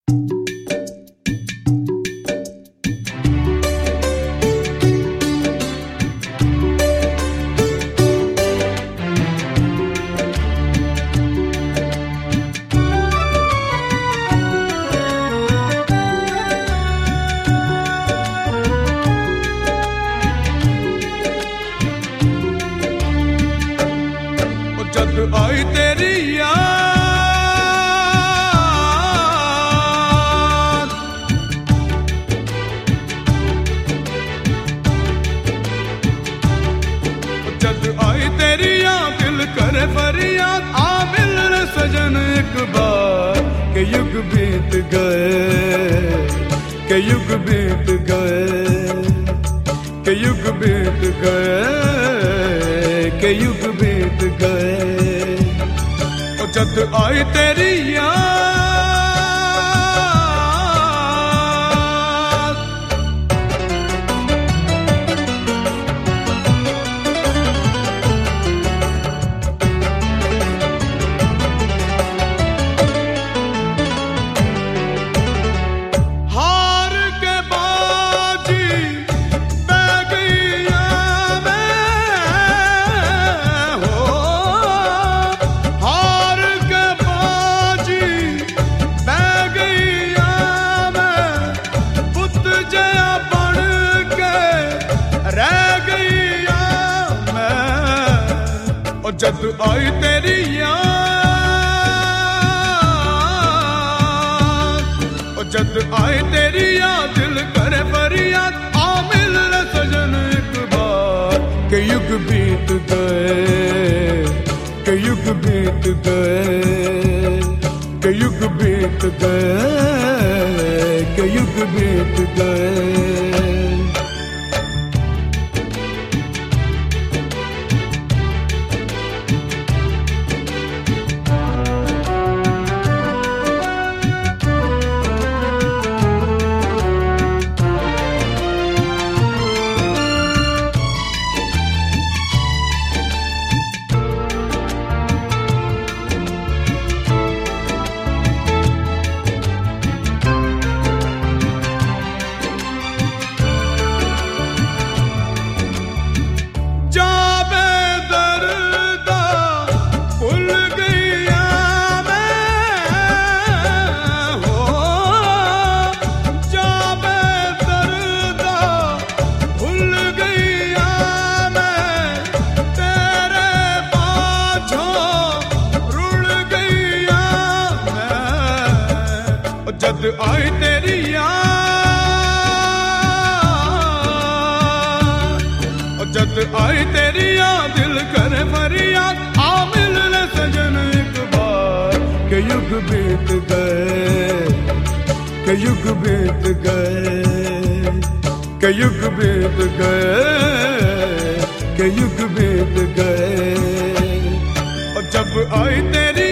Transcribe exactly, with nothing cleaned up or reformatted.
जद आई तेरी याद, जद आई तेरी याद दिल करे फरियाद, आ मिल रे सजन एक बार। के युग बीत गए, के युग बीत गए, के युग बीत गए, के युग बीत गए। जद आई तेरी याद, हार के बाजी बह गई मैं, हो हार के बाजी बह गई मैं, पुत जया बन के रह गई मैं। और जद आई तेरी याद, और जद आई तेरी याद दिल करे फरियाद, आ मिल रे सजन एक बार। के युग बीत गए, के युग बीत गए, के युग बीत गए, के युग बीत गए। जद आई तेरी याद, और जद आई तेरी याद दिल करे फरियाद, आ मिल ले सजन एक बार। के युग बीत गए, के युग बीत गए, के युग बीत गए, के युग बीत गए। और जब आई तेरी